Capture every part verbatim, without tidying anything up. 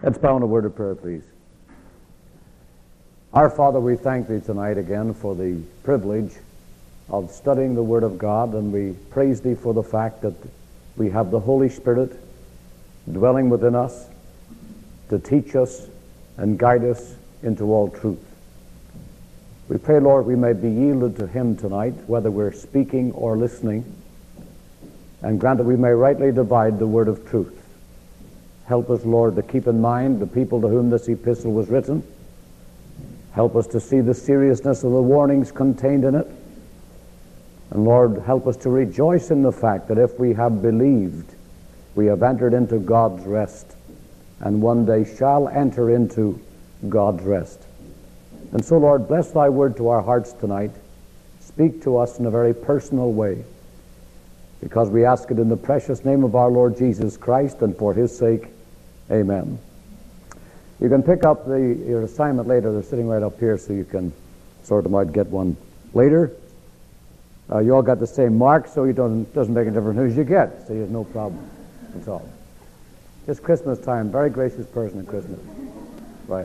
Let's bow in a word of prayer, please. Our Father, we thank Thee tonight again for the privilege of studying the Word of God, and we praise Thee for the fact that we have the Holy Spirit dwelling within us to teach us and guide us into all truth. We pray, Lord, we may be yielded to Him tonight, whether we're speaking or listening, and grant that we may rightly divide the word of truth. Help us, Lord, to keep in mind the people to whom this epistle was written. Help us to see the seriousness of the warnings contained in it. And Lord, help us to rejoice in the fact that if we have believed, we have entered into God's rest, and one day shall enter into God's rest. And so, Lord, bless Thy word to our hearts tonight. Speak to us in a very personal way, because we ask it in the precious name of our Lord Jesus Christ, and for His sake, amen. You can pick up the, your assignment later. They're sitting right up here, so you can sort them out, get one later. Uh, you all got the same mark, so it doesn't, doesn't make a difference who you get, so you have no problem. That's all. Just Christmas time. Very gracious person at Christmas. Right.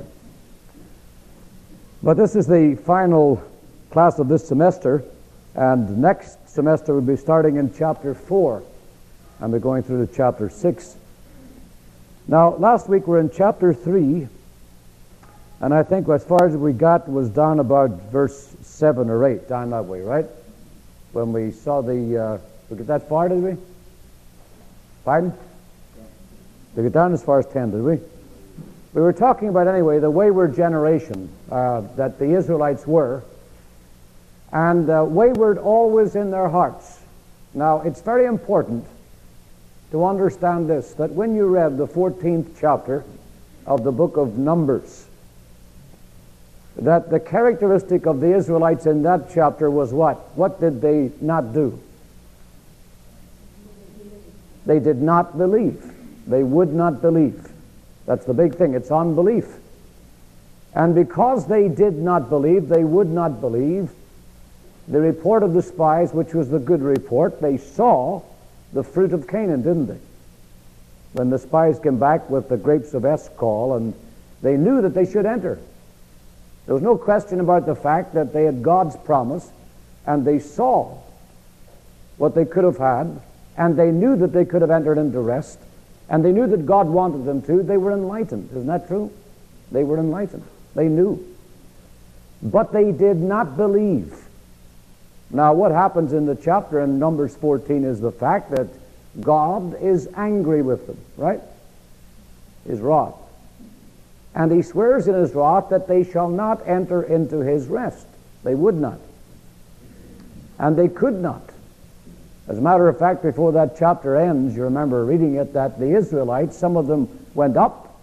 But this is the final class of this semester, and next semester we'll be starting in chapter four, and we're going through to chapter six. Now, last week we were in chapter three, and I think as far as we got was down about verse seven or eight, down that way, right? When we saw the, uh, we get that far, did we? Pardon? We get down as far as ten, did we? We were talking about, anyway, the wayward generation uh, that the Israelites were, and uh, wayward always in their hearts. Now, it's very important to understand this, that when you read the fourteenth chapter of the book of Numbers, that the characteristic of the Israelites in that chapter was what? What did they not do? They did not believe. They would not believe. That's the big thing. It's unbelief. And because they did not believe, they would not believe, the report of the spies, which was the good report, they saw the fruit of Canaan, didn't they? When the spies came back with the grapes of Eshcol, and they knew that they should enter. There was no question about the fact that they had God's promise, and they saw what they could have had, and they knew that they could have entered into rest, and they knew that God wanted them to. They were enlightened. Isn't that true? They were enlightened. They knew. But they did not believe. Now, what happens in the chapter in Numbers fourteen is the fact that God is angry with them, right? His wrath. And He swears in His wrath that they shall not enter into His rest. They would not. And they could not. As a matter of fact, before that chapter ends, you remember reading it, that the Israelites, some of them went up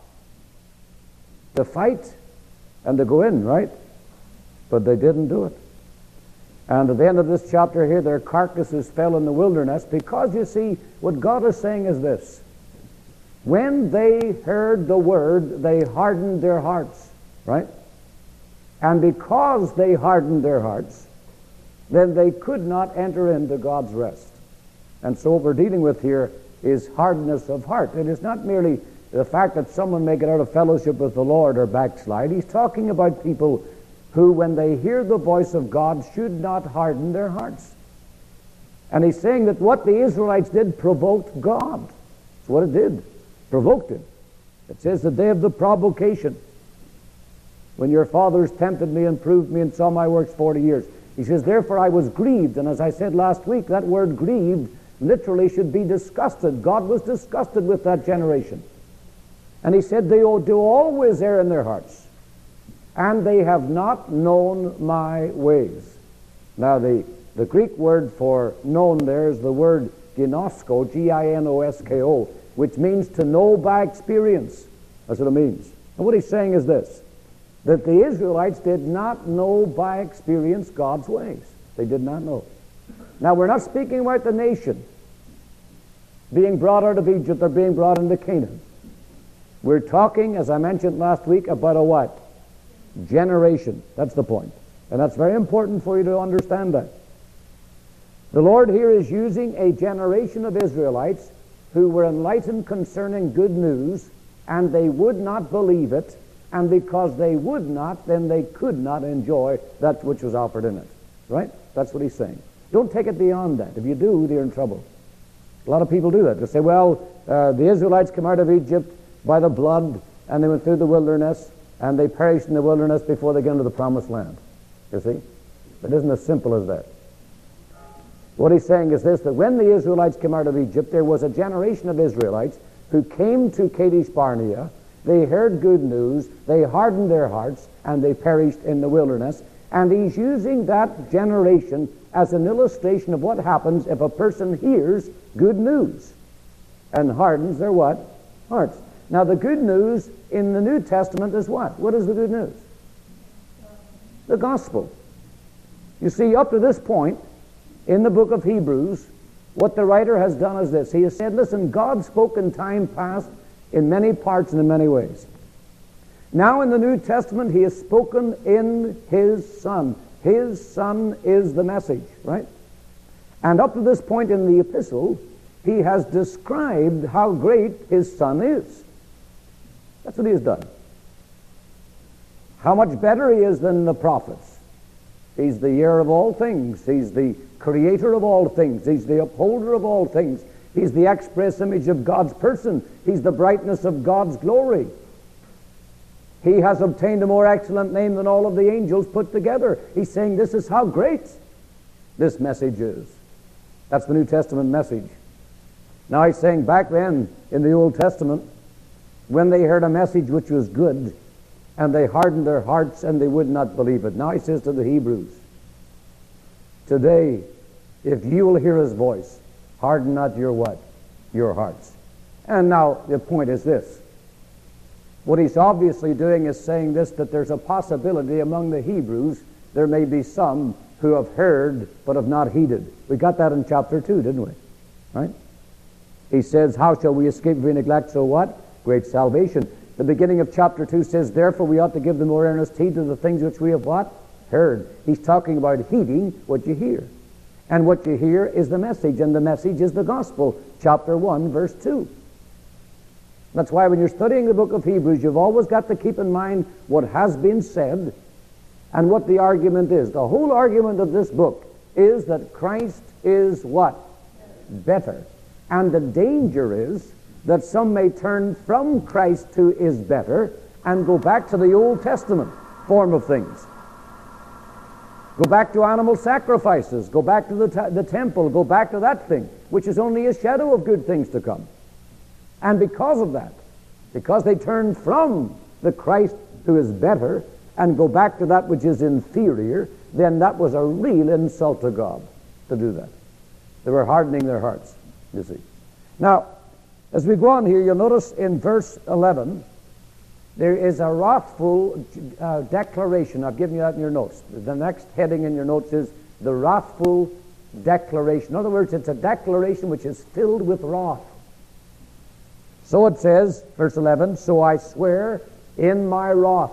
to fight and to go in, right? But they didn't do it. And at the end of this chapter here, their carcasses fell in the wilderness, because, you see, what God is saying is this. When they heard the word, they hardened their hearts, right? And because they hardened their hearts, then they could not enter into God's rest. And so what we're dealing with here is hardness of heart. It is not merely the fact that someone may get out of fellowship with the Lord or backslide. He's talking about people who, when they hear the voice of God, should not harden their hearts. And he's saying that what the Israelites did provoked God. That's what it did. Provoked Him. It says the day of the provocation, when your fathers tempted me and proved me and saw my works forty years. He says, therefore I was grieved. And as I said last week, that word grieved literally should be disgusted. God was disgusted with that generation. And He said, they do always err in their hearts, and they have not known my ways. Now, the, the Greek word for known there is the word ginosko, G I N O S K O, which means to know by experience. That's what it means. And what he's saying is this, that the Israelites did not know by experience God's ways. They did not know. Now, we're not speaking about the nation being brought out of Egypt or being brought into Canaan. We're talking, as I mentioned last week, about a what? Generation. That's the point. And that's very important for you to understand that. The Lord here is using a generation of Israelites who were enlightened concerning good news, and they would not believe it, and because they would not, then they could not enjoy that which was offered in it. Right? That's what he's saying. Don't take it beyond that. If you do, you're in trouble. A lot of people do that. They say, well, uh, the Israelites came out of Egypt by the blood, and they went through the wilderness, and they perished in the wilderness before they got into the promised land. You see? It isn't as simple as that. What he's saying is this, that when the Israelites came out of Egypt, there was a generation of Israelites who came to Kadesh Barnea. They heard good news, they hardened their hearts, and they perished in the wilderness. And he's using that generation as an illustration of what happens if a person hears good news and hardens their what? Hearts. Now the good news in the New Testament is what? What is the good news? The gospel. You see, up to this point, in the book of Hebrews, what the writer has done is this. He has said, listen, God spoke in time past in many parts and in many ways. Now in the New Testament, he has spoken in his Son. His Son is the message, right? And up to this point in the epistle, he has described how great his Son is. That's what he has done. How much better he is than the prophets. He's the heir of all things. He's the creator of all things. He's the upholder of all things. He's the express image of God's person. He's the brightness of God's glory. He has obtained a more excellent name than all of the angels put together. He's saying this is how great this message is. That's the New Testament message. Now he's saying back then in the Old Testament, when they heard a message which was good, and they hardened their hearts and they would not believe it. Now he says to the Hebrews, today, if you will hear his voice, harden not your what? Your hearts. And now the point is this. What he's obviously doing is saying this, that there's a possibility among the Hebrews, there may be some who have heard but have not heeded. We got that in chapter two, didn't we? Right? He says, how shall we escape if we neglect so what? Great salvation. The beginning of chapter two says, therefore we ought to give the more earnest heed to the things which we have what? Heard. He's talking about heeding what you hear. And what you hear is the message, and the message is the gospel. Chapter one, verse two. That's why when you're studying the book of Hebrews, you've always got to keep in mind what has been said and what the argument is. The whole argument of this book is that Christ is what? Better. And the danger is that some may turn from Christ who is better and go back to the Old Testament form of things. Go back to animal sacrifices, go back to the, t- the temple, go back to that thing, which is only a shadow of good things to come. And because of that, because they turn from the Christ who is better and go back to that which is inferior, then that was a real insult to God to do that. They were hardening their hearts, you see. Now, as we go on here, you'll notice in verse eleven, there is a wrathful uh, declaration. I've given you that in your notes. The next heading in your notes is the wrathful declaration. In other words, it's a declaration which is filled with wrath. So it says, verse eleven, so I swear in my wrath,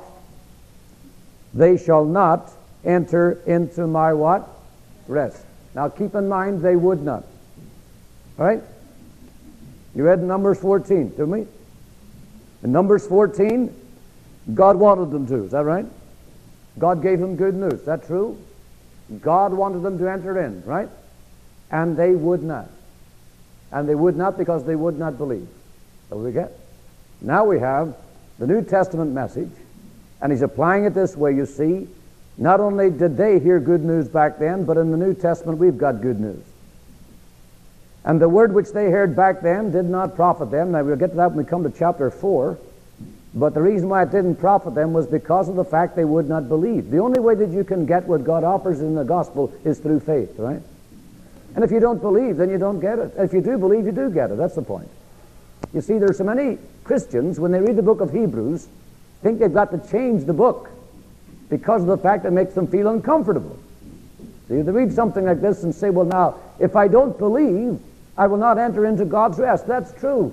they shall not enter into my what? Rest. Now keep in mind, they would not. All right? You read Numbers fourteen, didn't we? In Numbers fourteen, God wanted them to. Is that right? God gave them good news. Is that true? God wanted them to enter in, right? And they would not. And they would not because they would not believe. So we get. Now we have the New Testament message, and he's applying it this way, you see. Not only did they hear good news back then, but in the New Testament we've got good news. And the word which they heard back then did not profit them. Now we'll get to that when we come to chapter four. But the reason why it didn't profit them was because of the fact they would not believe. The only way that you can get what God offers in the gospel is through faith, right? And if you don't believe, then you don't get it. If you do believe, you do get it. That's the point. You see, there's so many Christians, when they read the book of Hebrews, think they've got to change the book because of the fact that it makes them feel uncomfortable. See, they read something like this and say, well, now, if I don't believe, I will not enter into God's rest. That's true.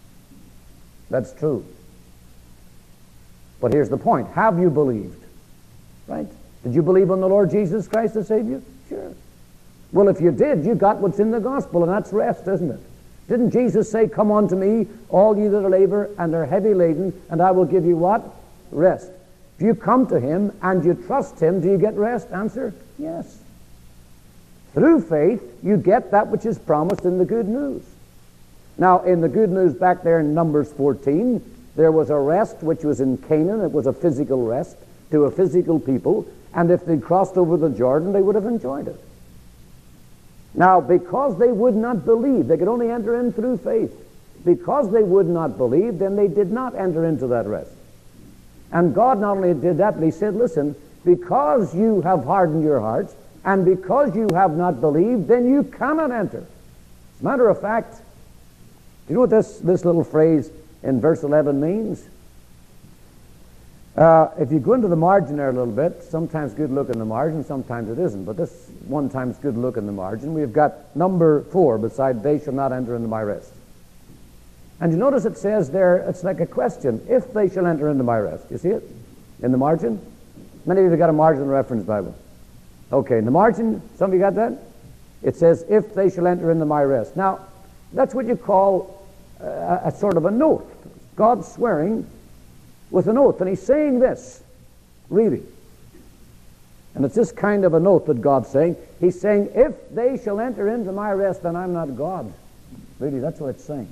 That's true. But here's the point. Have you believed? Right? Did you believe on the Lord Jesus Christ to save you? Sure. Well, if you did, you got what's in the gospel, and that's rest, isn't it? Didn't Jesus say, come unto me, all ye that are labor and are heavy laden, and I will give you what? Rest. If you come to him and you trust him, do you get rest? Answer, yes. Through faith, you get that which is promised in the good news. Now, in the good news back there in Numbers fourteen, there was a rest which was in Canaan. It was a physical rest to a physical people, and if they'd crossed over the Jordan, they would have enjoyed it. Now, because they would not believe, they could only enter in through faith. Because they would not believe, then they did not enter into that rest. And God not only did that, but he said, listen, because you have hardened your hearts, and because you have not believed, then you cannot enter. As a matter of fact, do you know what this, this little phrase in verse eleven means? Uh, if you go into the margin there a little bit, sometimes good look in the margin, sometimes it isn't. But this one time's good look in the margin. We've got number four beside, they shall not enter into my rest. And you notice it says there, it's like a question, if they shall enter into my rest. You see it in the margin? Many of you have got a margin reference Bible. Okay, in the margin, some of you got that? It says, if they shall enter into my rest. Now, that's what you call a, a sort of an oath. God swearing with an oath. And he's saying this, really. And it's this kind of an oath that God's saying. He's saying, if they shall enter into my rest, then I'm not God. Really, that's what it's saying.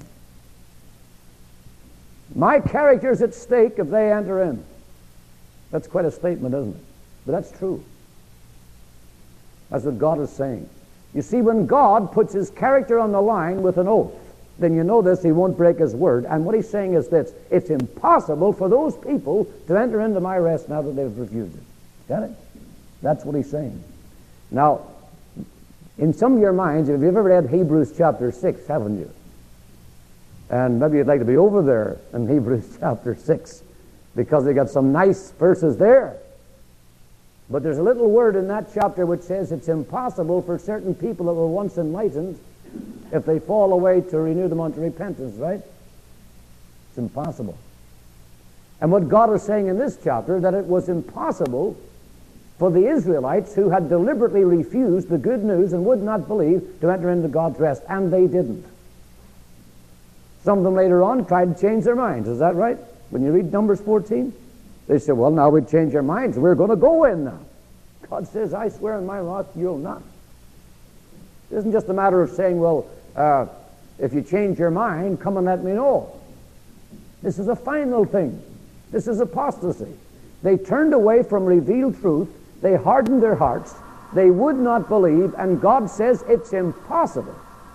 My character's at stake if they enter in. That's quite a statement, isn't it? But that's true. That's what God is saying. You see, when God puts his character on the line with an oath, then you know this, he won't break his word. And what he's saying is this, it's impossible for those people to enter into my rest now that they've refused it. Got it? That's what he's saying. Now, in some of your minds, have you ever read Hebrews chapter six, haven't you? And maybe you'd like to be over there in Hebrews chapter six, because they got some nice verses there. But there's a little word in that chapter which says it's impossible for certain people that were once enlightened, if they fall away, to renew them unto repentance, right? It's impossible. And what God is saying in this chapter, that it was impossible for the Israelites who had deliberately refused the good news and would not believe to enter into God's rest, and they didn't. Some of them later on tried to change their minds. Is that right? When you read Numbers fourteen, they said, well, now we've changed our minds. We're going to go in now. God says, I swear in my wrath, you'll not. It isn't just a matter of saying, well, uh, if you change your mind, come and let me know. This is a final thing. This is apostasy. They turned away from revealed truth. They hardened their hearts. They would not believe, and God says it's impossible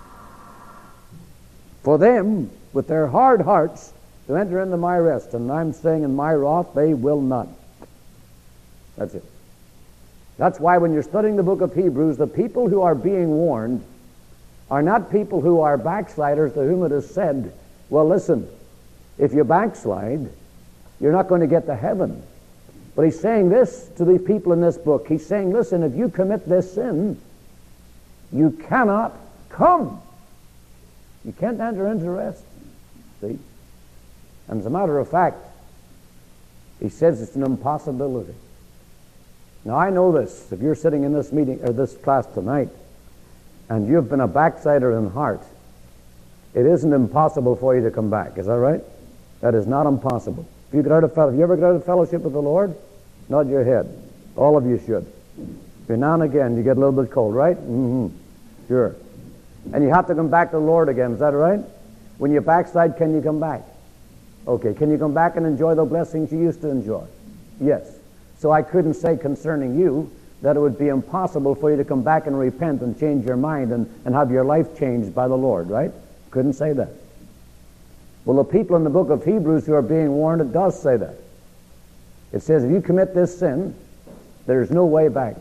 for them, with their hard hearts, to enter into my rest. And I'm saying in my wrath, they will not. That's it. That's why when you're studying the book of Hebrews, the people who are being warned are not people who are backsliders to whom it is said, well, listen, if you backslide, you're not going to get to heaven. But he's saying this to the people in this book. He's saying, listen, if you commit this sin, you cannot come. You can't enter into rest. See? And as a matter of fact, he says it's an impossibility. Now I know this. If you're sitting in this meeting or this class tonight, and you've been a backslider in heart, it isn't impossible for you to come back. Is that right? That is not impossible. If you get out of fellowship, have you ever got out of fellowship with the Lord? Nod your head. All of you should. Every now and again you get a little bit cold, right? Mm-hmm. Sure. And you have to come back to the Lord again. Is that right? When you backslide, can you come back? Okay. Can you come back and enjoy the blessings you used to enjoy? Yes. So I couldn't say concerning you that it would be impossible for you to come back and repent and change your mind and, and have your life changed by the Lord, right? Couldn't say that. Well, the people in the book of Hebrews who are being warned, it does say that. It says, if you commit this sin, there's no way back.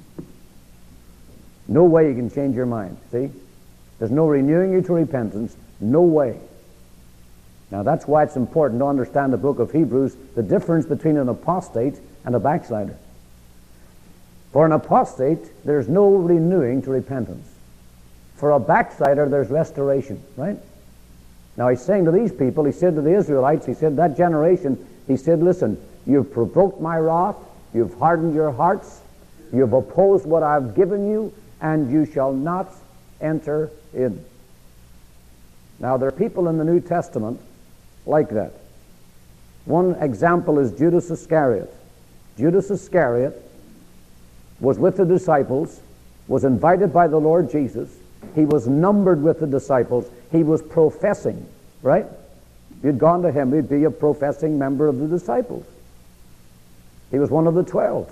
No way you can change your mind, see? There's no renewing you to repentance, no way. Now that's why it's important to understand the book of Hebrews, the difference between an apostate and a backslider. For an apostate, there's no renewing to repentance. For a backslider, there's restoration, right? Now he's saying to these people, he said to the Israelites, he said, that generation, he said, listen, you've provoked my wrath, you've hardened your hearts, you've opposed what I've given you, and you shall not enter in. Now, there are people in the New Testament like that. One example is Judas Iscariot. Judas Iscariot was with the disciples, was invited by the Lord Jesus. He was numbered with the disciples. He was professing, right? If you'd gone to him, he'd be a professing member of the disciples. He was one of the twelve.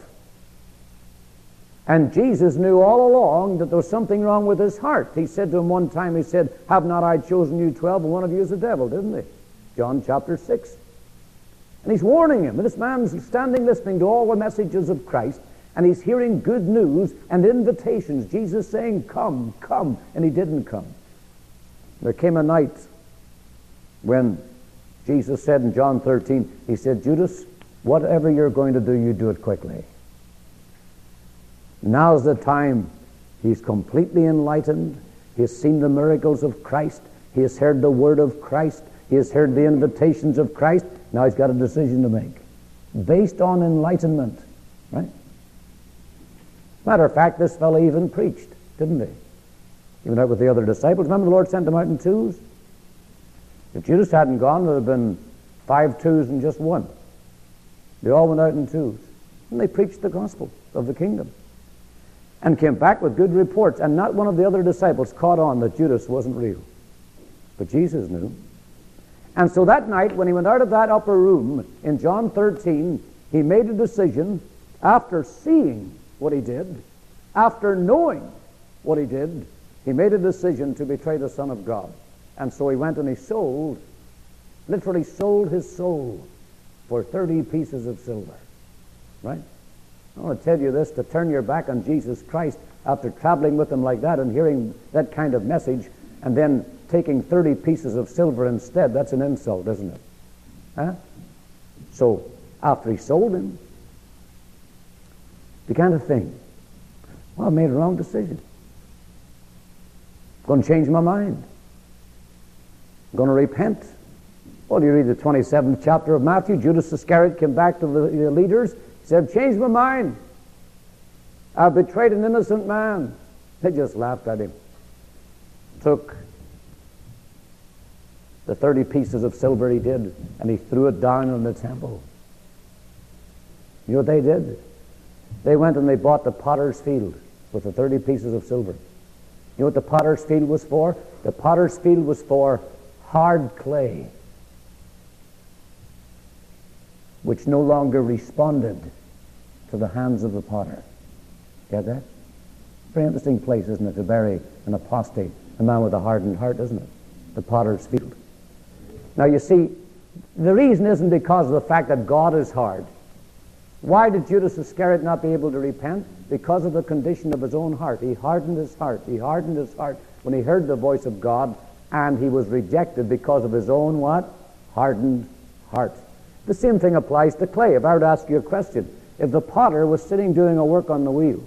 And Jesus knew all along that there was something wrong with his heart. He said to him one time, he said, have not I chosen you twelve, and one of you is a devil, didn't he? John chapter six. And he's warning him. And this man's standing listening to all the messages of Christ, and he's hearing good news and invitations. Jesus saying, come, come, and he didn't come. There came a night when Jesus said in John thirteen, he said, Judas, whatever you're going to do, you do it quickly. Now's the time. He's completely enlightened. He has seen the miracles of Christ. He has heard the word of Christ. He has heard the invitations of Christ. Now he's got a decision to make based on enlightenment, right? Matter of fact, this fellow even preached, didn't he? He went out with the other disciples. Remember the Lord sent them out in twos? If Judas hadn't gone, there would have been five twos and just one. They all went out in twos. And they preached the gospel of the kingdom. And came back with good reports. And not one of the other disciples caught on that Judas wasn't real. But Jesus knew. And so that night, when he went out of that upper room in John thirteen, he made a decision after seeing what he did, after knowing what he did, he made a decision to betray the Son of God. And so he went and he sold, literally sold his soul for thirty pieces of silver. Right? I want to tell you this, to turn your back on Jesus Christ after traveling with him like that and hearing that kind of message and then taking thirty pieces of silver instead, that's an insult, isn't it? Huh? So, after he sold him, began to think, well, I made a wrong decision. I'm going to change my mind. I'm going to repent. Well, you read the twenty-seventh chapter of Matthew. Judas Iscariot came back to the, the leaders. He said, I've changed my mind. I've betrayed an innocent man. They just laughed at him. Took the thirty pieces of silver he did, and he threw it down on the temple. You know what they did? They went and they bought the potter's field with the thirty pieces of silver. You know what the potter's field was for? The potter's field was for hard clay, which no longer responded to the hands of the potter. Get that? Very interesting place, isn't it, to bury an apostate, a man with a hardened heart, isn't it? The potter's field. Now you see, the reason isn't because of the fact that God is hard. Why did Judas Iscariot not be able to repent? Because of the condition of his own heart. He hardened his heart. He hardened his heart when he heard the voice of God, and he was rejected because of his own what? Hardened heart. The same thing applies to clay. If I were to ask you a question, if the potter was sitting doing a work on the wheel,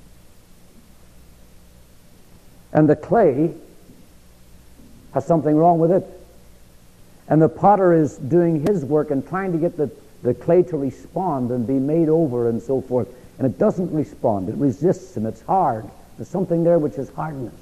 and the clay has something wrong with it, and the potter is doing his work and trying to get the, the clay to respond and be made over and so forth, and it doesn't respond, it resists and it's hard. There's something there which is hardness.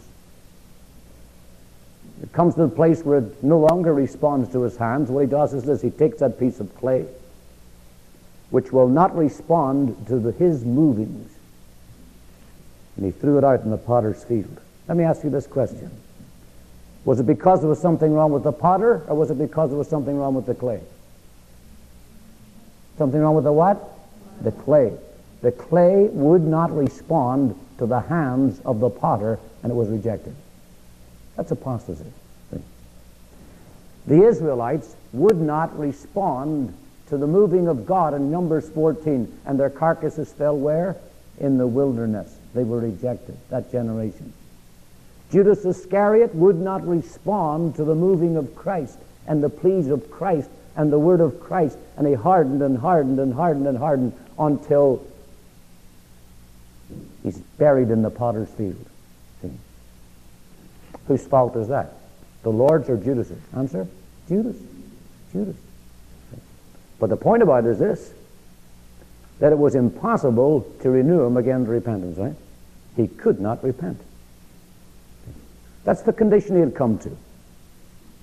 It comes to the place where it no longer responds to his hands. What he does is this: he takes that piece of clay, which will not respond to the, his movings, and he threw it out in the potter's field. Let me ask you this question. Was it because there was something wrong with the potter, or was it because there was something wrong with the clay? Something wrong with the what? The clay. The clay would not respond to the hands of the potter, and it was rejected. That's apostasy. The Israelites would not respond to the moving of God in Numbers fourteen, and their carcasses fell where? In the wilderness. They were rejected, that generation. Judas Iscariot would not respond to the moving of Christ and the pleas of Christ and the word of Christ, and he hardened and hardened and hardened and hardened until he's buried in the potter's field. See? Whose fault is that? The Lord's or Judas's? Answer? Judas. Judas. But the point about it is this, that it was impossible to renew him again to repentance, right? He could not repent. That's the condition he had come to.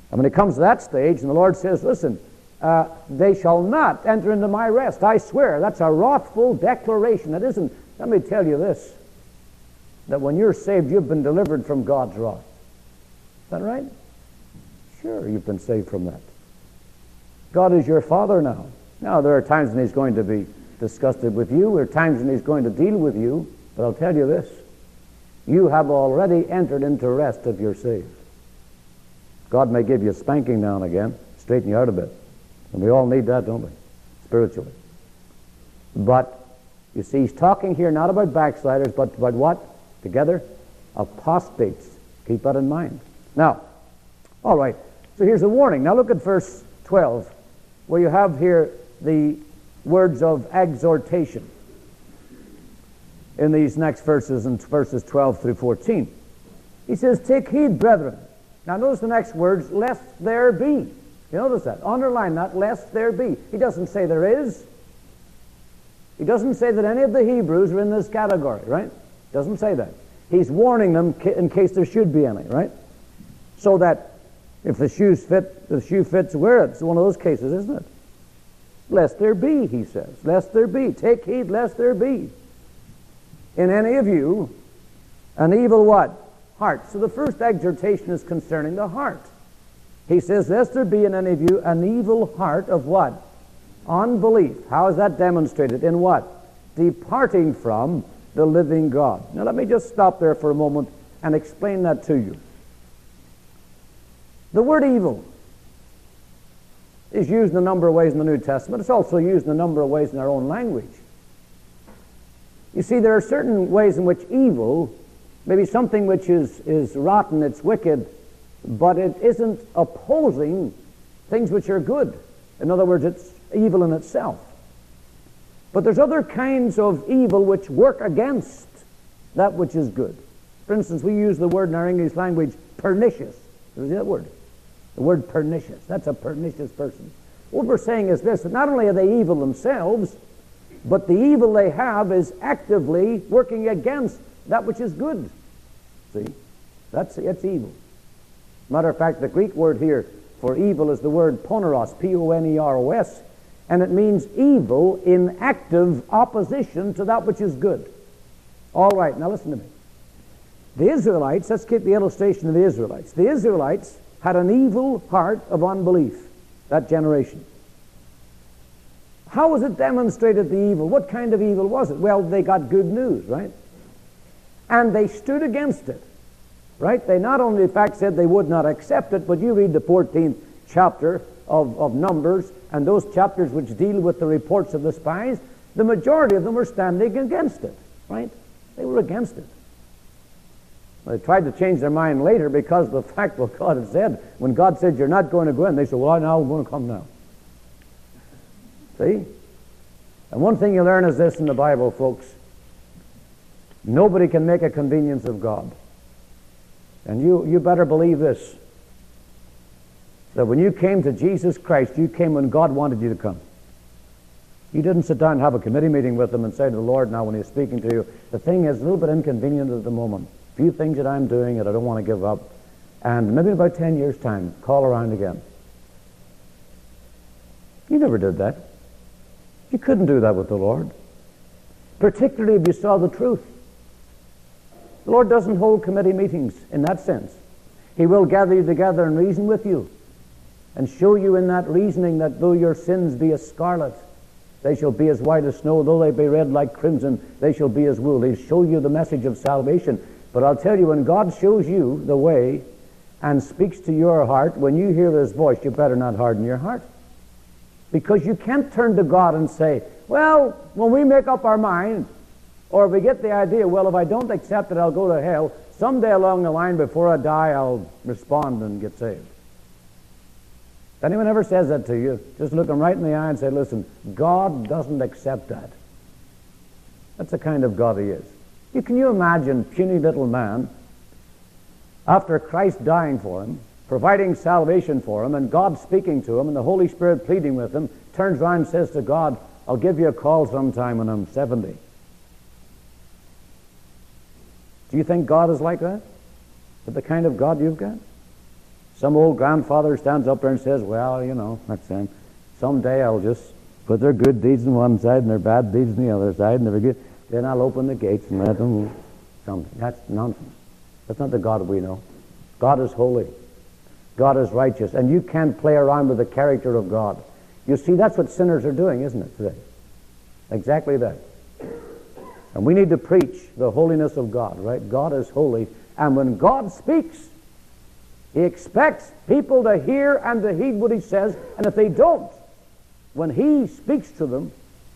And when it comes to that stage, and the Lord says, listen, uh, they shall not enter into my rest. I swear. That's a wrathful declaration. It isn't. Let me tell you this, that when you're saved, you've been delivered from God's wrath. Is that right? Sure, you've been saved from that. God is your Father now. Now, there are times when He's going to be disgusted with you. There are times when He's going to deal with you. But I'll tell you this. You have already entered into rest if you're saved. God may give you a spanking now and again, straighten you out a bit. And we all need that, don't we? Spiritually. But, you see, He's talking here not about backsliders, but about what? Together? Apostates. Keep that in mind. Now, all right. So here's a warning. Now look at verse twelve, where you have here the words of exhortation in these next verses, in verses twelve through fourteen. He says, take heed, brethren. Now notice the next words, lest there be. You notice that? Underline that, lest there be. He doesn't say there is. He doesn't say that any of the Hebrews are in this category, right? Doesn't say that. He's warning them in case there should be any, right? So that if the shoes fit, the shoe fits, wear it. It's one of those cases, isn't it? Lest there be, he says. Lest there be. Take heed, lest there be in any of you an evil what? Heart. So the first exhortation is concerning the heart. He says, lest there be in any of you an evil heart of what? Unbelief. How is that demonstrated? In what? Departing from the living God. Now let me just stop there for a moment and explain that to you. The word evil is used in a number of ways in the New Testament. It's also used in a number of ways in our own language. You see, there are certain ways in which evil may be something which is, is rotten, it's wicked, but it isn't opposing things which are good. In other words, it's evil in itself. But there's other kinds of evil which work against that which is good. For instance, we use the word in our English language, pernicious. You see that word? The word pernicious. That's a pernicious person. What we're saying is this, that not only are they evil themselves, but the evil they have is actively working against that which is good. See? That's, that's evil. Matter of fact, the Greek word here for evil is the word poneros, P O N E R O S, and it means evil in active opposition to that which is good. All right, now listen to me. The Israelites, let's get the illustration of the Israelites. The Israelites had an evil heart of unbelief, that generation. How was it demonstrated, the evil? What kind of evil was it? Well, they got good news, right? And they stood against it, right? They not only, in fact, said they would not accept it, but you read the fourteenth chapter of, of Numbers, and those chapters which deal with the reports of the spies, the majority of them were standing against it, right? They were against it. They tried to change their mind later because of the fact what God had said. When God said, you're not going to go in, they said, well, now I'm going to come now. See? And one thing you learn is this in the Bible, folks. Nobody can make a convenience of God. And you, you better believe this, that when you came to Jesus Christ, you came when God wanted you to come. You didn't sit down and have a committee meeting with Him and say to the Lord now when He's speaking to you, the thing is a little bit inconvenient at the moment. A few things that I'm doing that I don't want to give up. And maybe in about ten years' time, call around again. You never did that. You couldn't do that with the Lord. Particularly if you saw the truth. The Lord doesn't hold committee meetings in that sense. He will gather you together and reason with you and show you in that reasoning that though your sins be as scarlet, they shall be as white as snow. Though they be red like crimson, they shall be as wool. He'll show you the message of salvation. But I'll tell you, when God shows you the way and speaks to your heart, when you hear His voice, you better not harden your heart. Because you can't turn to God and say, well, when we make up our mind, or if we get the idea, well, if I don't accept it, I'll go to hell. Someday along the line, before I die, I'll respond and get saved. If anyone ever says that to you, just look them right in the eye and say, listen, God doesn't accept that. That's the kind of God He is. You, can you imagine puny little man, after Christ dying for him, providing salvation for him, and God speaking to him, and the Holy Spirit pleading with him, turns around and says to God, I'll give you a call sometime when I'm seventy. Do you think God is like that? Is that the kind of God you've got? Some old grandfather stands up there and says, well, you know, that's it. Someday I'll just put their good deeds on one side and their bad deeds on the other side, and they're good. Then I'll open the gates and let them something. That's nonsense. That's not the God we know. God is holy. God is righteous. And you can't play around with the character of God. You see, that's what sinners are doing, isn't it, today? Exactly that. And we need to preach the holiness of God, right? God is holy. And when God speaks, He expects people to hear and to heed what He says. And if they don't, when He speaks to them,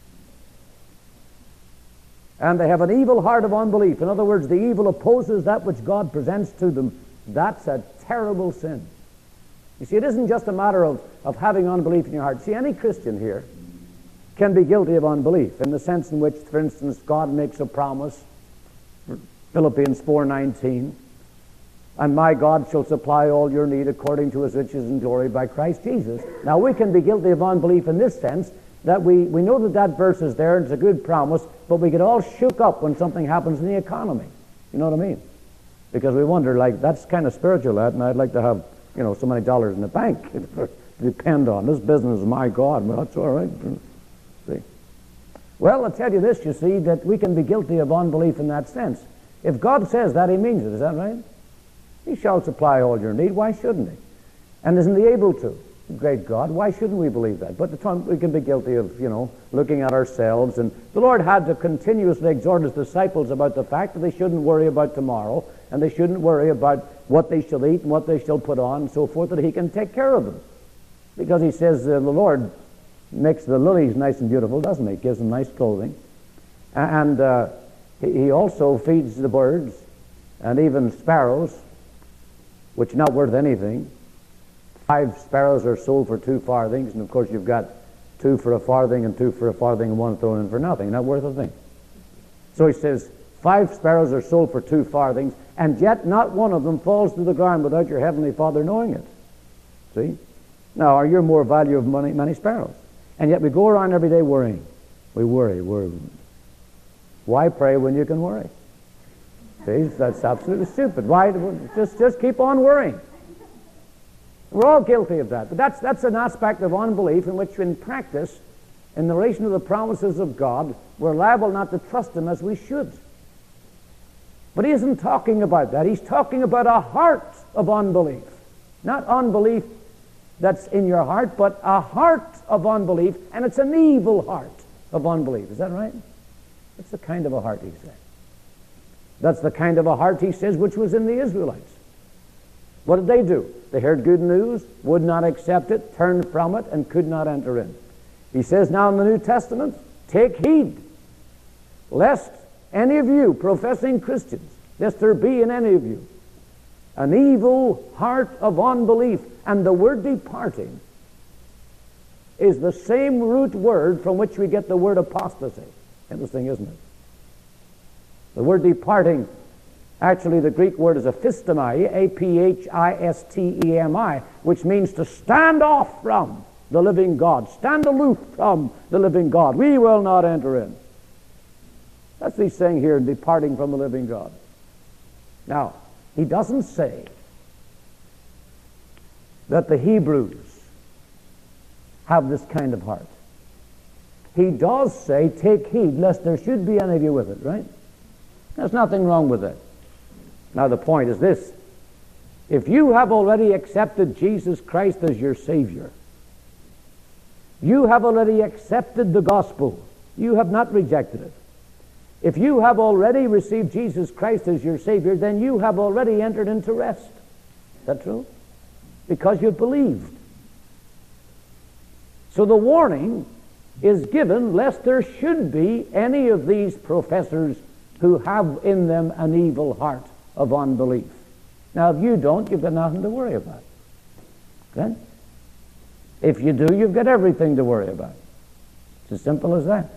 and they have an evil heart of unbelief, in other words, the evil opposes that which God presents to them, that's a terrible sin. You see, it isn't just a matter of, of having unbelief in your heart. See, any Christian here can be guilty of unbelief in the sense in which, for instance, God makes a promise, Philippians four nineteen, and my God shall supply all your need according to His riches and glory by Christ Jesus. Now, we can be guilty of unbelief in this sense, that we, we know that that verse is there and it's a good promise, but we get all shook up when something happens in the economy. You know what I mean? Because we wonder, like, that's kind of spiritual, that, and I'd like to have, you know, so many dollars in the bank to depend on. This business is my God. Well, that's all right. See? Well, I'll tell you this, you see, that we can be guilty of unbelief in that sense. If God says that, He means it. Is that right? He shall supply all your need. Why shouldn't He? And isn't He able to? Great God, why shouldn't we believe that? But the time we can be guilty of, you know, looking at ourselves. And the Lord had to continuously exhort His disciples about the fact that they shouldn't worry about tomorrow, and they shouldn't worry about what they shall eat and what they shall put on and so forth, that He can take care of them. Because He says uh, the Lord makes the lilies nice and beautiful, doesn't He? Gives them nice clothing. And uh, He also feeds the birds and even sparrows, which are not worth anything. Five sparrows are sold for two farthings, and of course you've got two for a farthing and two for a farthing and one thrown in for nothing. Not worth a thing. So He says, five sparrows are sold for two farthings, and yet not one of them falls to the ground without your heavenly Father knowing it. See? Now, are you more value of money, many sparrows? And yet we go around every day worrying. We worry, worry. Why pray when you can worry? See, that's absolutely stupid. Why? Just, just keep on worrying. We're all guilty of that. But that's, that's an aspect of unbelief in which, in practice, in relation to the promises of God, we're liable not to trust Him as we should. But He isn't talking about that. He's talking about a heart of unbelief. Not unbelief that's in your heart, but a heart of unbelief, and it's an evil heart of unbelief. Is that right? That's the kind of a heart He said. That's the kind of a heart, He says, which was in the Israelites. What did they do? They heard good news, would not accept it, turned from it, and could not enter in. He says now in the New Testament, take heed, lest any of you, professing Christians, lest there be in any of you an evil heart of unbelief. And the word departing is the same root word from which we get the word apostasy. Interesting, isn't it? The word departing, actually the Greek word is aphistemi, A P H I S T E M I, which means to stand off from the living God. Stand aloof from the living God. We will not enter in. That's what he's saying here, departing from the living God. Now, he doesn't say that the Hebrews have this kind of heart. He does say, take heed lest there should be any of you with it, right? There's nothing wrong with it. Now the point is this. If you have already accepted Jesus Christ as your Savior, you have already accepted the gospel. You have not rejected it. If you have already received Jesus Christ as your Savior, then you have already entered into rest. Is that true? Because you've believed. So the warning is given lest there should be any of these professors who have in them an evil heart of unbelief. Now, if you don't, you've got nothing to worry about. Okay? If you do, you've got everything to worry about. It's as simple as that.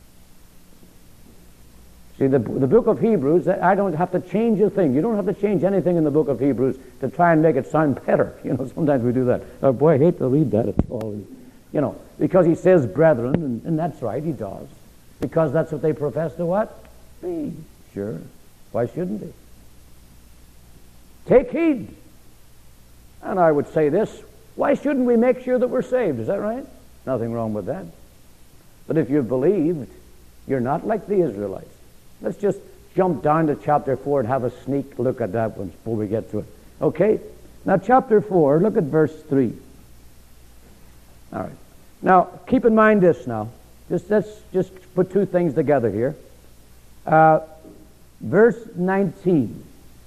See, the, the book of Hebrews, I don't have to change a thing. You don't have to change anything in the book of Hebrews to try and make it sound better. You know, sometimes we do that. Oh, boy, I hate to read that at all. You know, because he says brethren, and, and that's right, he does. Because that's what they profess to what? Be. Sure. Why shouldn't he? Take heed And I would say this, why shouldn't we make sure that we're saved? Is that right? Nothing wrong with that. But if you've believed, you're not like the Israelites. Let's just jump down to chapter four and have a sneak look at that one before we get to it. Okay? Now chapter four, look at verse three. All right. Now, keep in mind this now. Just, let's just put two things together here. Uh, verse nineteen,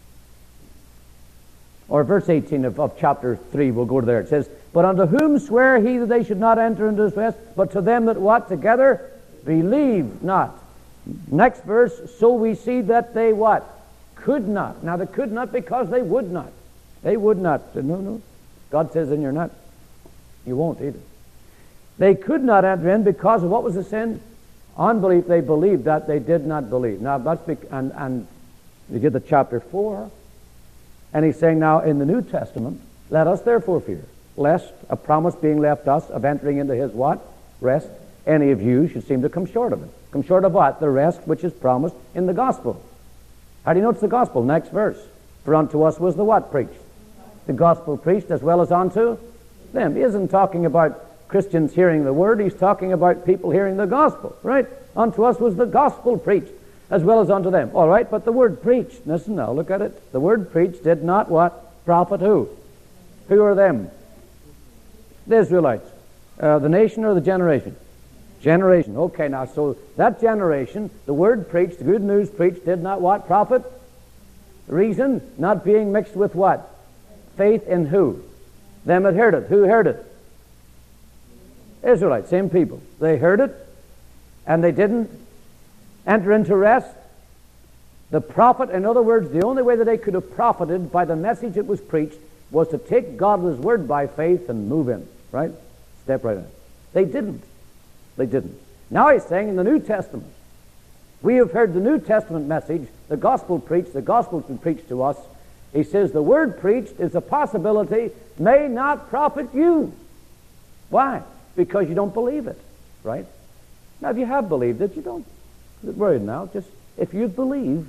or verse eighteen of, of chapter three, we'll go to there. It says, but unto whom swear he that they should not enter into his rest, but to them that what? Together believe not. Next verse, so we see that they what? Could not. Now they could not because they would not. They would not. No, no. God says, and you're not. You won't either. They could not enter in because of what was the sin? Unbelief. They believed that they did not believe. Now that's bec- and and you get to chapter four, and he's saying now in the New Testament, let us therefore fear, lest a promise being left us of entering into his what? Rest, any of you should seem to come short of it. Come short of what? The rest which is promised in the gospel. How do you know it's the gospel? Next verse. For unto us was the what preached? The gospel preached as well as unto them. He isn't talking about Christians hearing the word. He's talking about people hearing the gospel, right? Unto us was the gospel preached as well as unto them. All right, but the word preached, listen now, look at it. The word preached did not what? Profit who? Who are them? The Israelites. Uh, the nation or the generation? Generation. Okay, now, so that generation, the word preached, the good news preached, did not what? Profit? Reason? Not being mixed with what? Faith in who? Them that heard it. Who heard it? Israelites, same people. They heard it, and they didn't enter into rest. The prophet, in other words, the only way that they could have profited by the message that was preached was to take God's word by faith and move in, right? Step right in. They didn't. They didn't. Now he's saying in the New Testament, we have heard the New Testament message, the gospel preached, the gospel's been preached to us. He says the word preached is a possibility, may not profit you. Why? Because you don't believe it, right? Now, if you have believed it, you don't get worried now. Just, if you believe,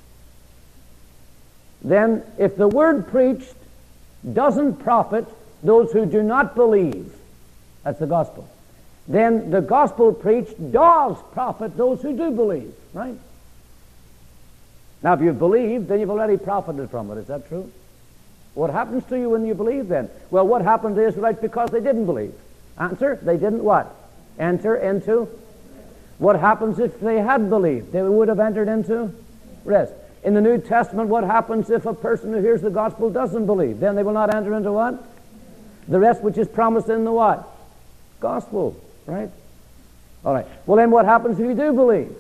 then if the word preached doesn't profit those who do not believe, that's the gospel, then the gospel preached does profit those who do believe, right? Now, if you've believed, then you've already profited from it. Is that true? What happens to you when you believe then? Well, what happened to the Israelites because they didn't believe? Answer, they didn't what? Enter into? What happens if they had believed? They would have entered into rest. In the New Testament, what happens if a person who hears the gospel doesn't believe? Then they will not enter into what? The rest which is promised in the what? Gospel, right? All right. Well, then what happens if you do believe?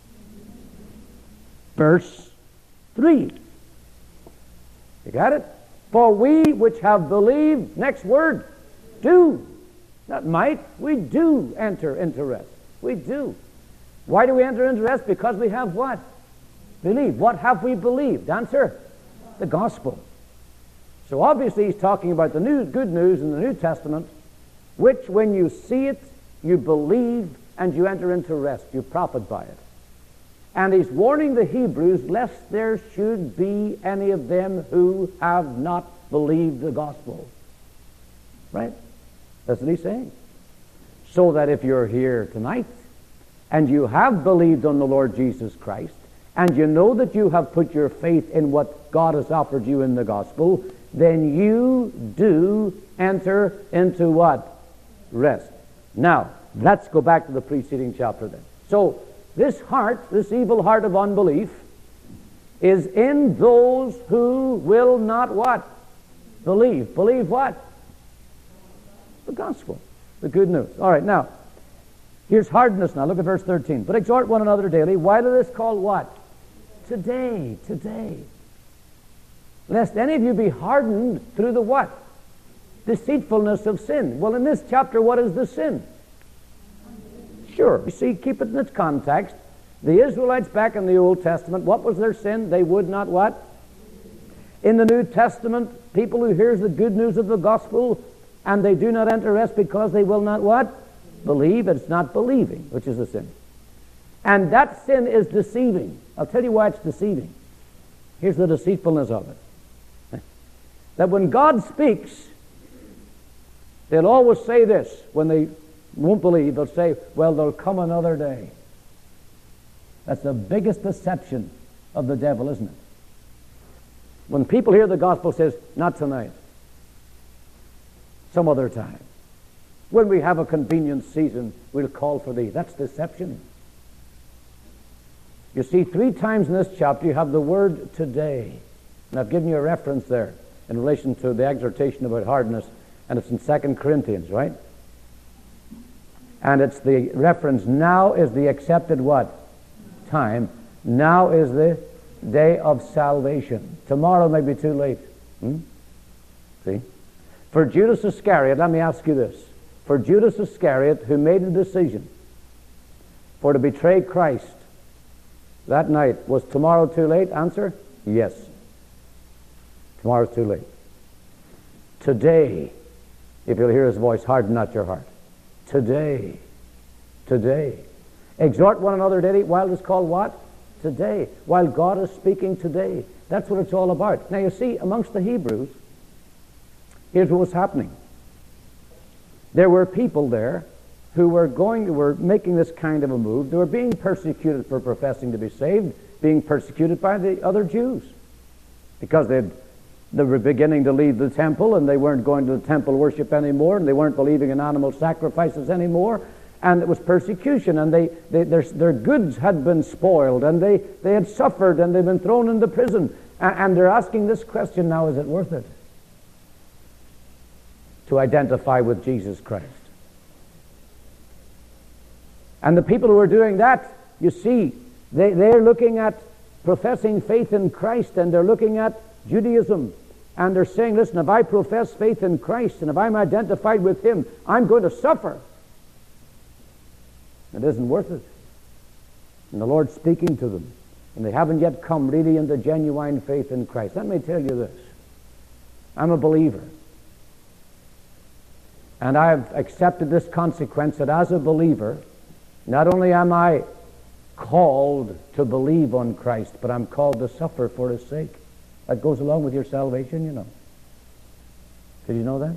Verse three. You got it? For we which have believed, next word, do. Not might, we do enter into rest. We do. Why do we enter into rest? Because we have what? Believed. What have we believed? Answer, the gospel. So obviously he's talking about the new, good news in the New Testament, which when you see it, you believe and you enter into rest. You profit by it. And he's warning the Hebrews lest there should be any of them who have not believed the gospel. Right? That's what he's saying. So that if you're here tonight and you have believed on the Lord Jesus Christ and you know that you have put your faith in what God has offered you in the gospel, then you do enter into what? Rest. Now, let's go back to the preceding chapter then. So, this heart, this evil heart of unbelief, is in those who will not what? Believe. Believe what? The gospel. The good news. All right, now, here's hardness now. Look at verse thirteen. But exhort one another daily, while it is called what? Today. Today. Lest any of you be hardened through the what? Deceitfulness of sin. Well, in this chapter, what is the sin? Sure. You see, keep it in its context. The Israelites back in the Old Testament, what was their sin? They would not what? In the New Testament, people who hears the good news of the gospel and they do not enter rest because they will not what? Believe. It's not believing, which is a sin. And that sin is deceiving. I'll tell you why it's deceiving. Here's the deceitfulness of it. that when God speaks, they'll always say this. When they won't believe, they'll say, well, there'll come another day. That's the biggest deception of the devil, isn't it? When people hear the gospel, it says, not tonight, some other time. When we have a convenient season, we'll call for thee. That's deception. You see, three times in this chapter you have the word today. And I've given you a reference there in relation to the exhortation about hardness, and it's in Second Corinthians, right? And it's the reference, now is the accepted what? Time. Now is the day of salvation. Tomorrow may be too late. Hmm? See? For Judas Iscariot, let me ask you this. For Judas Iscariot, who made a decision for to betray Christ that night, was tomorrow too late? Answer, yes. Tomorrow's too late. Today, if you'll hear his voice, harden not your heart. Today. Today. Exhort one another daily while it's called what? Today. While God is speaking today. That's what it's all about. Now you see, amongst the Hebrews, here's what was happening. There were people there who were going, were making this kind of a move. They were being persecuted for professing to be saved, being persecuted by the other Jews because they'd They were beginning to leave the temple, and they weren't going to the temple worship anymore, and they weren't believing in animal sacrifices anymore, and it was persecution, and they, they, their, their goods had been spoiled, and they, they had suffered, and they'd been thrown into prison. And, and they're asking this question now, is it worth it to identify with Jesus Christ? And the people who are doing that, you see, they, they're looking at professing faith in Christ, and they're looking at Judaism, and they're saying, listen, if I profess faith in Christ and if I'm identified with Him, I'm going to suffer. It isn't worth it. And the Lord's speaking to them, and they haven't yet come really into genuine faith in Christ. Let me tell you this. I'm a believer, and I've accepted this consequence that as a believer, not only am I called to believe on Christ, but I'm called to suffer for His sake. That goes along with your salvation, you know. Did you know that?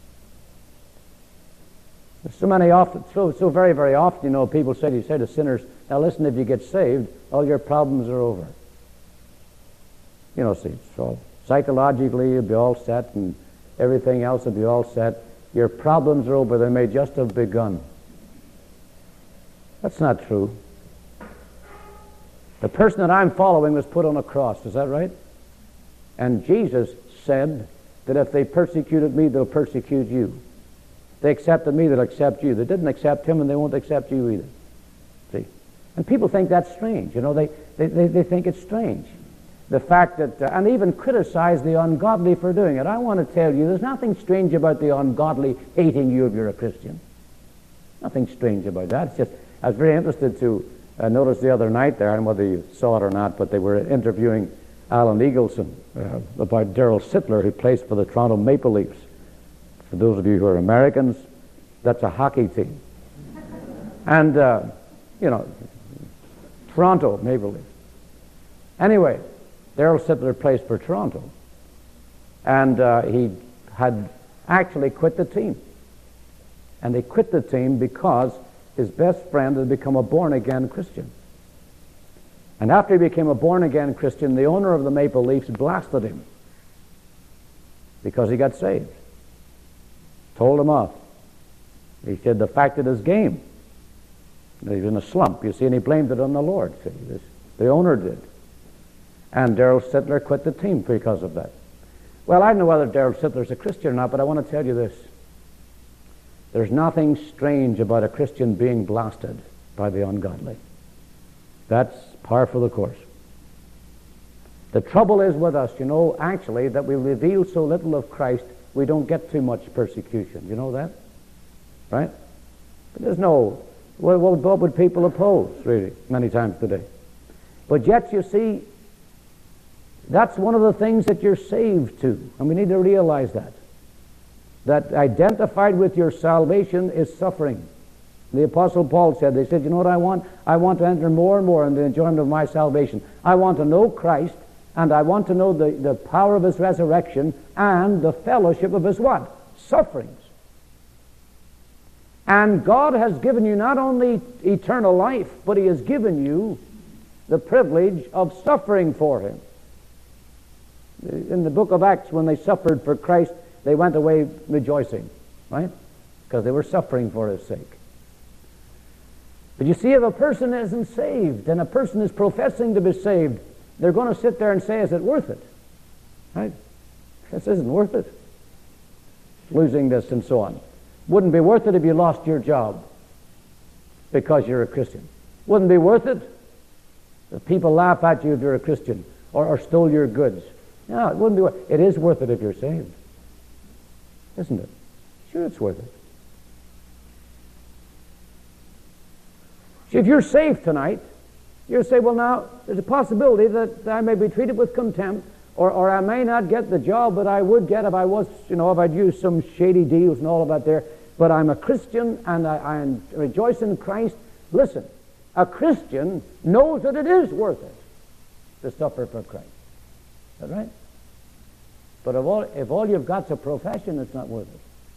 There's so many often, so so very, very often, you know, people say, you say to sinners, now listen, if you get saved, all your problems are over. You know, see, so psychologically you'll be all set, and everything else will be all set. Your problems are over, they may just have begun. That's not true. The person that I'm following was put on a cross, is that right? And Jesus said that if they persecuted me, they'll persecute you. They accepted me, they'll accept you. They didn't accept Him, and they won't accept you either. See? And people think that's strange. You know, they, they, they, they think it's strange. The fact that, uh, and even criticize the ungodly for doing it. I want to tell you, there's nothing strange about the ungodly hating you if you're a Christian. Nothing strange about that. It's just, I was very interested to uh, notice the other night there, and whether you saw it or not, but they were interviewing Alan Eagleson uh, about Darrell Sittler, who plays for the Toronto Maple Leafs. For those of you who are Americans, that's a hockey team. And, uh, you know, Toronto Maple Leafs. Anyway, Darrell Sittler plays for Toronto. And uh, he had actually quit the team. And he quit the team because his best friend had become a born-again Christian. And after he became a born-again Christian, the owner of the Maple Leafs blasted him because he got saved. Told him off. He said the fact that his game, he was in a slump, you see, and he blamed it on the Lord. See, this, the owner did. And Darrell Sittler quit the team because of that. Well, I don't know whether Darrell Sittler's a Christian or not, but I want to tell you this. There's nothing strange about a Christian being blasted by the ungodly. That's par for the course. The trouble is with us, you know, actually, that we reveal so little of Christ, we don't get too much persecution. You know that? Right? But there's no, what, what would people oppose, really, many times today? But yet, you see, that's one of the things that you're saved to, and we need to realize that. That identified with your salvation is suffering. The Apostle Paul said, they said, you know what I want? I want to enter more and more in the enjoyment of my salvation. I want to know Christ And I want to know the, the power of his resurrection and the fellowship of his what? Sufferings. And God has given you not only eternal life, but he has given you the privilege of suffering for him. In the book of Acts, when they suffered for Christ, they went away rejoicing, right? Because they were suffering for his sake. But you see, if a person isn't saved and a person is professing to be saved, they're going to sit there and say, is it worth it? Right? This isn't worth it. Losing this and so on. Wouldn't be worth it if you lost your job because you're a Christian. Wouldn't be worth it if people laugh at you if you're a Christian or, or stole your goods. No, it wouldn't be worth it. It is worth it if you're saved. Isn't it? Sure, it's worth it. See, if you're saved tonight, you'll say, well, now, there's a possibility that I may be treated with contempt, or, or I may not get the job that I would get if I was, you know, if I'd used some shady deals and all of that there. But I'm a Christian, and I, I rejoice in Christ. Listen, a Christian knows that it is worth it to suffer for Christ. Is that right? But if all, if all you've got's a profession, it's not worth it.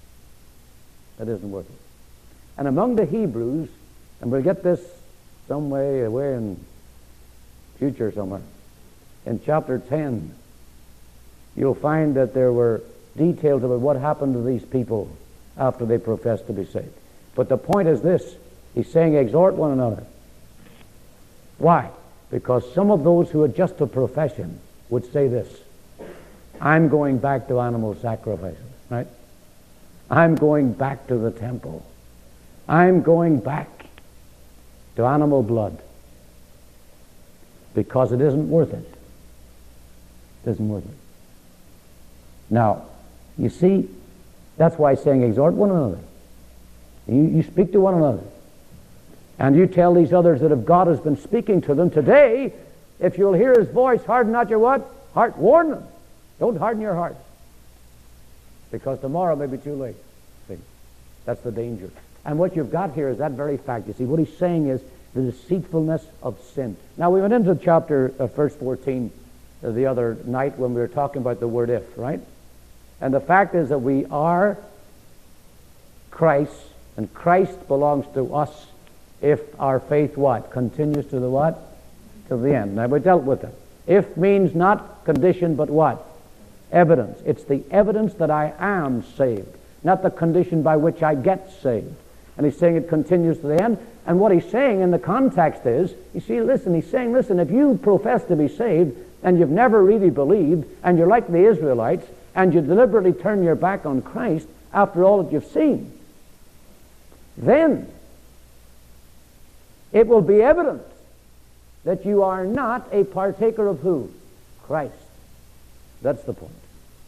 That isn't worth it. And among the Hebrews, and we'll get this some way away in future somewhere, in chapter ten, you'll find that there were details about what happened to these people after they professed to be saved. But the point is this, he's saying exhort one another. Why? Because some of those who had just a profession would say this, I'm going back to animal sacrifices, right? I'm going back to the temple. I'm going back to animal blood because it isn't worth it. It isn't worth it. Now, you see, that's why he's saying exhort one another. You, you speak to one another. And you tell these others that if God has been speaking to them today, if you'll hear his voice, harden not your what? Heart. Warn them. Don't harden your heart. Because tomorrow may be too late. See? That's the danger. And what you've got here is that very fact. You see, what he's saying is the deceitfulness of sin. Now, we went into chapter uh, verse fourteen uh, the other night when we were talking about the word if, right? And the fact is that we are Christ, and Christ belongs to us if our faith what? Continues to the what? To the end. Now, we dealt with it. If means not condition, but what? Evidence. It's the evidence that I am saved, not the condition by which I get saved. And he's saying it continues to the end. And what he's saying in the context is, you see, listen, he's saying, listen, if you profess to be saved and you've never really believed, and you're like the Israelites, and you deliberately turn your back on Christ after all that you've seen, then it will be evident that you are not a partaker of who? Christ. That's the point.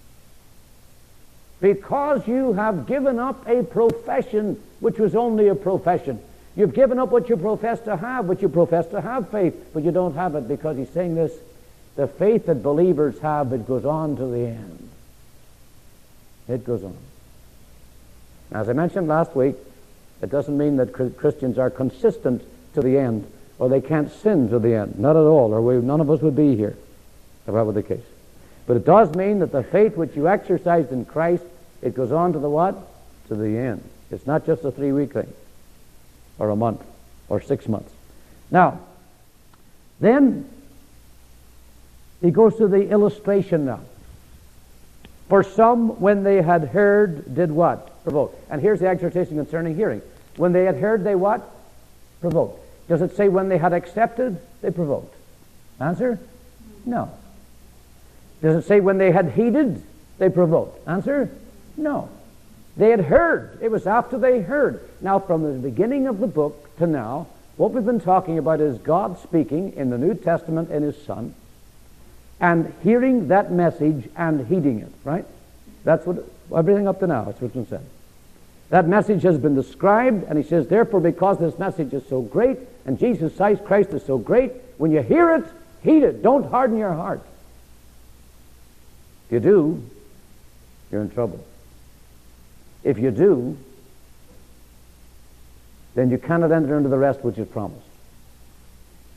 Because you have given up a profession which was only a profession. You've given up what you profess to have, but you profess to have faith, but you don't have it, because he's saying this, the faith that believers have, it goes on to the end. It goes on. As I mentioned last week, it doesn't mean that Christians are consistent to the end, or they can't sin to the end. Not at all, or we, none of us would be here if that were the case. But it does mean that the faith which you exercised in Christ, it goes on to the what? To the end. It's not just a three-week thing, or a month, or six months. Now, then he goes to the illustration now. For some, when they had heard, did what? Provoke. And here's the exhortation concerning hearing. When they had heard, they what? Provoked. Does it say when they had accepted, they provoked? Answer? No. Does it say when they had heeded, they provoked? Answer? No. They had heard. It was after they heard. Now, from the beginning of the book to now, what we've been talking about is God speaking in the New Testament in his Son, and hearing that message and heeding it, right? That's what, everything up to now, that's what's been said. That message has been described, and he says, therefore, because this message is so great, and Jesus Christ is so great, when you hear it, heed it. Don't harden your heart. If you do, you're in trouble. If you do, then you cannot enter into the rest which is promised.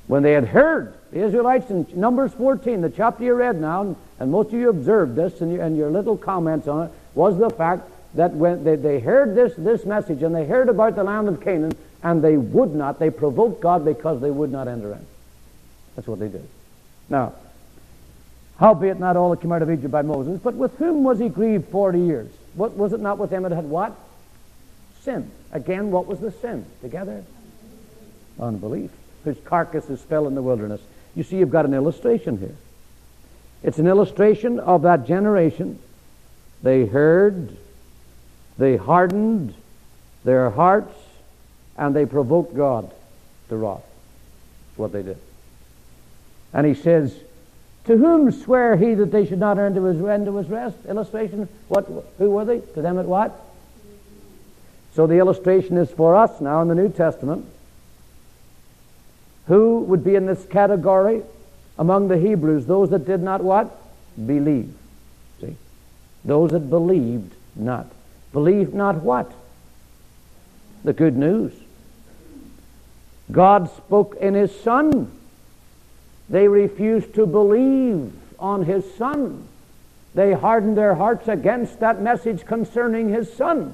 When they had heard, the Israelites in Numbers fourteen, the chapter you read now, and, and most of you observed this and, you, and your little comments on it, was the fact that when they, they heard this, this message, and they heard about the land of Canaan, and they would not, they provoked God because they would not enter in. That's what they did. Now, howbeit not all that came out of Egypt by Moses, but with whom was he grieved forty years? What was it not with them that had what? Sin. Again, what was the sin? Together? Unbelief. Whose carcasses fell in the wilderness. You see, you've got an illustration here. It's an illustration of that generation. They heard, they hardened their hearts, and they provoked God to wrath. That's what they did. And he says, to whom swear he that they should not enter his, into his rest? Illustration. What? Who were they? To them at what? So the illustration is for us now in the New Testament. Who would be in this category among the Hebrews? Those that did not what? Believe. See? Those that believed not. Believed not what? The good news. God spoke in his Son. They refused to believe on his Son. They hardened their hearts against that message concerning his Son.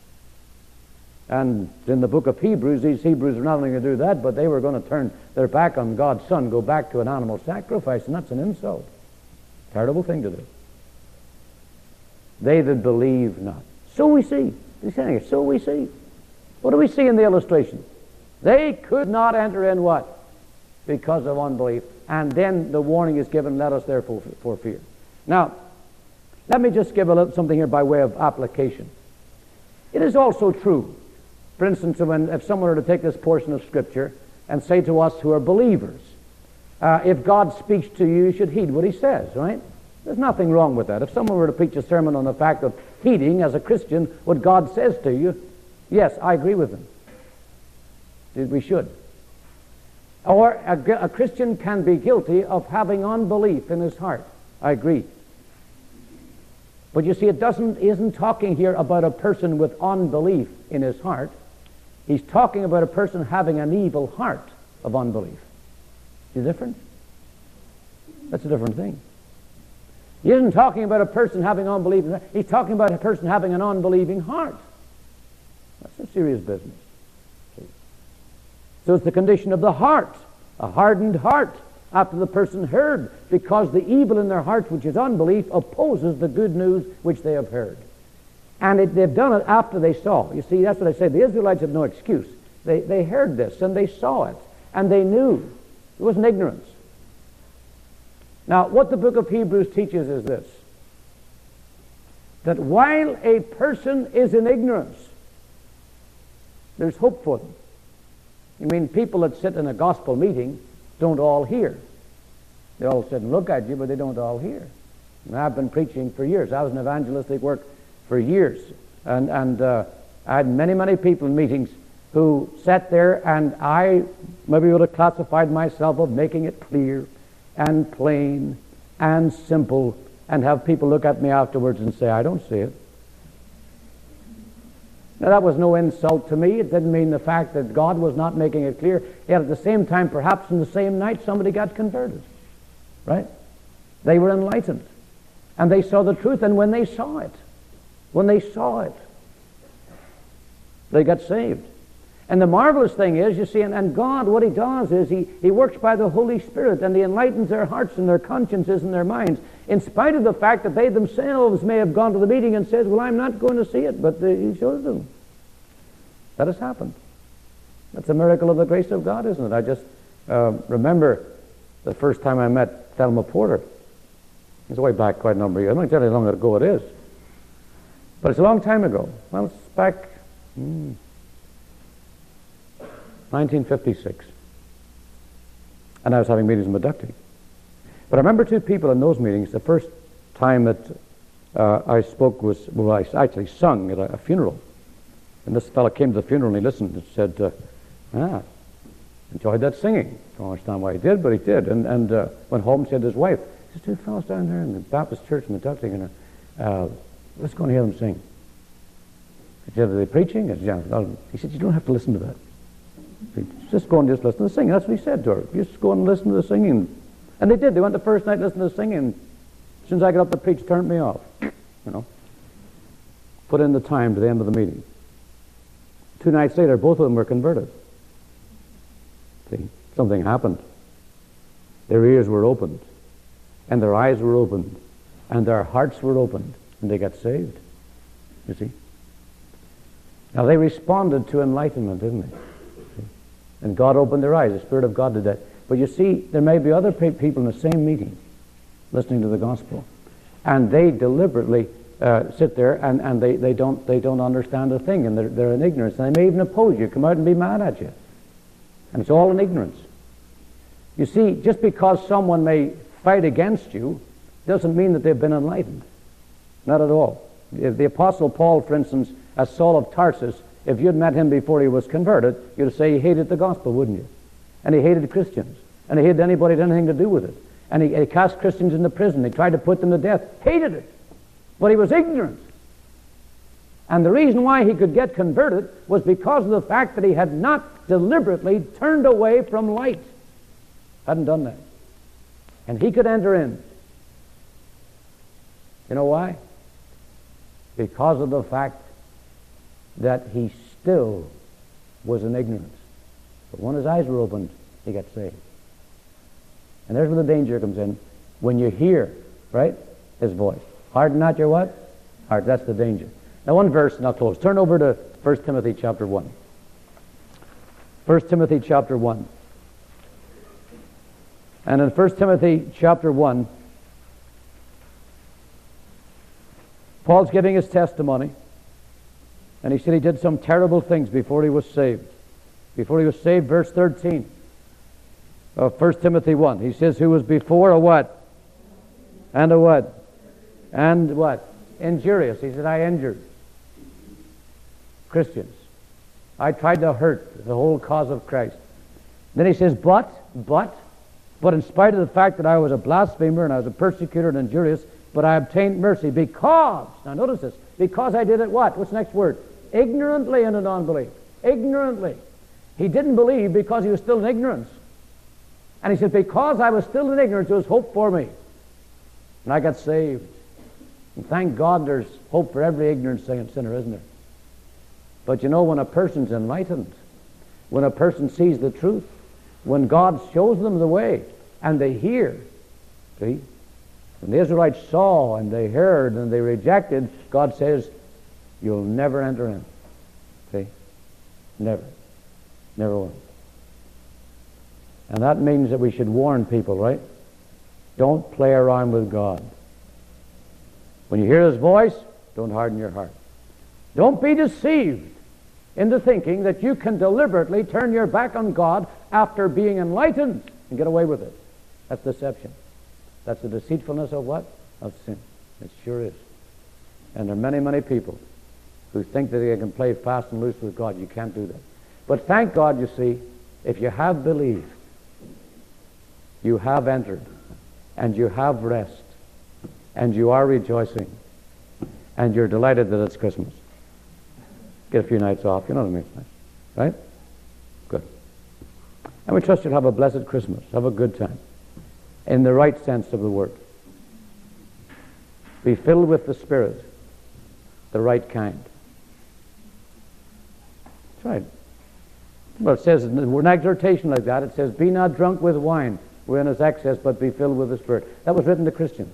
And in the book of Hebrews, these Hebrews were not only going to do that, but they were going to turn their back on God's Son, go back to an animal sacrifice, and that's an insult. Terrible thing to do. They that believe not. So we see. He's saying, so we see. What do we see in the illustration? They could not enter in what? Because of unbelief. And then the warning is given, let us therefore for fear. Now, let me just give a little something here by way of application. It is also true, for instance, when, if someone were to take this portion of Scripture and say to us who are believers, uh, if God speaks to you, you should heed what he says, right? There's nothing wrong with that. If someone were to preach a sermon on the fact of heeding, as a Christian, what God says to you, yes, I agree with them. We should. Or a, a Christian can be guilty of having unbelief in his heart. I agree. But you see, it doesn't isn't talking here about a person with unbelief in his heart. He's talking about a person having an evil heart of unbelief. See the difference? That's a different thing. He isn't talking about a person having unbelief in his heart. He's talking about a person having an unbelieving heart. That's some serious business. See? So it's the condition of the heart, a hardened heart, after the person heard, because the evil in their hearts, which is unbelief, opposes the good news which they have heard. And it, they've done it after they saw. You see, that's what I say. The Israelites had no excuse. They, they heard this, and they saw it, and they knew. It wasn't ignorance. Now, what the book of Hebrews teaches is this, that while a person is in ignorance, there's hope for them. You mean people that sit in a gospel meeting don't all hear. They all sit and look at you, but they don't all hear. And I've been preaching for years. I was in evangelistic work for years. And, and uh, I had many, many people in meetings who sat there, and I maybe would have classified myself of making it clear and plain and simple, and have people look at me afterwards and say, I don't see it. Now, that was no insult to me. It didn't mean the fact that God was not making it clear. Yet at the same time, perhaps in the same night, somebody got converted. Right? They were enlightened. And they saw the truth. And when they saw it, when they saw it, they got saved. And the marvelous thing is, you see, and, and God, what he does is he, he works by the Holy Spirit, and he enlightens their hearts and their consciences and their minds, in spite of the fact that they themselves may have gone to the meeting and said, well, I'm not going to see it, but uh, he shows them. That has happened. That's a miracle of the grace of God, isn't it? I just uh, remember the first time I met Thelma Porter. It's way back quite a number of years. I'm not telling you how long ago it is. But it's a long time ago. Well, it's back hmm, nineteen fifty-six. And I was having meetings in Meducty. But I remember two people in those meetings. The first time that uh, I spoke was, well, I actually sung at a, a funeral. And this fellow came to the funeral and he listened and said, uh, ah, enjoyed that singing. Don't understand why he did, but he did. And, and uh, went home and said to his wife, there's two fellows down there in the Baptist church in Meducty, and uh, let's go and hear them sing. He said, are they preaching? I said, yeah. He said, you don't have to listen to that. See, just go and just listen to the singing. That's what he said to her. Just go and listen to the singing. And they did. They went the first night listening to the singing. As soon as I got up to preach, turned me off. You know. Put in the time to the end of the meeting. Two nights later, both of them were converted. See, something happened. Their ears were opened, and their eyes were opened, and their hearts were opened, and they got saved. You see? Now they responded to enlightenment, didn't they? See? And God opened their eyes. The Spirit of God did that. But you see, there may be other pe- people in the same meeting listening to the gospel, and they deliberately uh, sit there and, and they, they don't they don't understand a thing, and they're, they're in ignorance, and they may even oppose you, come out and be mad at you. And it's all in ignorance. You see, just because someone may fight against you doesn't mean that they've been enlightened. Not at all. If the Apostle Paul, for instance, as Saul of Tarsus, if you'd met him before he was converted, you'd say he hated the gospel, wouldn't you? And he hated Christians. And he hated anybody that had anything to do with it. And he, he cast Christians into prison. He tried to put them to death. Hated it. But he was ignorant. And the reason why he could get converted was because of the fact that he had not deliberately turned away from light. Hadn't done that. And he could enter in. You know why? Because of the fact that he still was in ignorance. But when his eyes were opened, he got saved. And there's where the danger comes in. When you hear, right, his voice. Harden not your what? Heart. That's the danger. Now one verse, and I'll close. Turn over to First Timothy chapter one. First Timothy chapter one. And in First Timothy chapter one, Paul's giving his testimony, and he said he did some terrible things before he was saved. Before he was saved, verse thirteen of First Timothy one, he says, who was before a what? And a what? And what? Injurious. He said, I injured Christians. I tried to hurt the whole cause of Christ. Then he says, but, but, but in spite of the fact that I was a blasphemer and I was a persecutor and injurious, but I obtained mercy because, now notice this, because I did it what? What's the next word? Ignorantly and in unbelief. Ignorantly. He didn't believe because he was still in ignorance. And he said, because I was still in ignorance, there was hope for me. And I got saved. And thank God there's hope for every ignorant sinner, isn't there? But you know, when a person's enlightened, when a person sees the truth, when God shows them the way, and they hear, see? When the Israelites saw and they heard and they rejected, God says, you'll never enter in. See? Never. Never will. And that means that we should warn people, right? Don't play around with God. When you hear His voice, don't harden your heart. Don't be deceived into thinking that you can deliberately turn your back on God after being enlightened and get away with it. That's deception. That's the deceitfulness of what? Of sin. It sure is. And there are many, many people who think that they can play fast and loose with God. You can't do that. But thank God, you see, if you have believed, you have entered, and you have rest, and you are rejoicing, and you're delighted that it's Christmas. Get a few nights off, you know what I mean? Right? Good. And we trust you'll have a blessed Christmas. Have a good time. In the right sense of the word. Be filled with the Spirit, the right kind. That's right. Well, it says, an exhortation like that, it says, be not drunk with wine, wherein is excess, but be filled with the Spirit. That was written to Christians.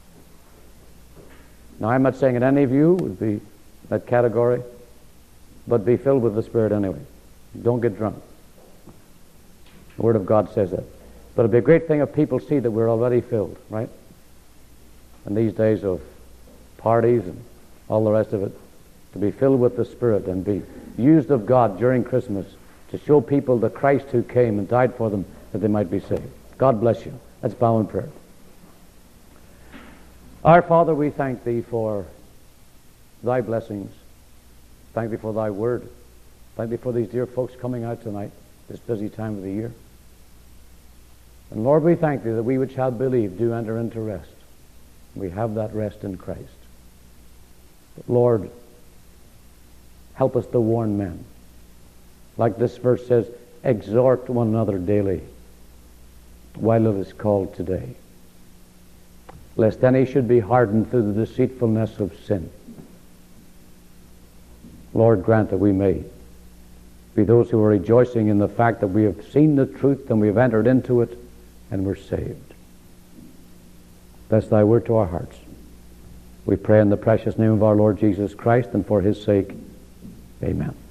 Now, I'm not saying that any of you would be that category, but be filled with the Spirit anyway. Don't get drunk. The Word of God says that. But it'd be a great thing if people see that we're already filled, right? In these days of parties and all the rest of it, to be filled with the Spirit and be used of God during Christmas to show people the Christ who came and died for them that they might be saved. God bless you. Let's bow in prayer. Our Father, we thank Thee for Thy blessings. Thank Thee for Thy Word. Thank Thee for these dear folks coming out tonight, this busy time of the year. And Lord, we thank Thee that we which have believed do enter into rest. We have that rest in Christ. But Lord, help us to warn men. Like this verse says, exhort one another daily while it is called today, lest any should be hardened through the deceitfulness of sin. Lord, grant that we may be those who are rejoicing in the fact that we have seen the truth and we have entered into it and we're saved. Bless thy word to our hearts. We pray in the precious name of our Lord Jesus Christ, and for his sake, amen.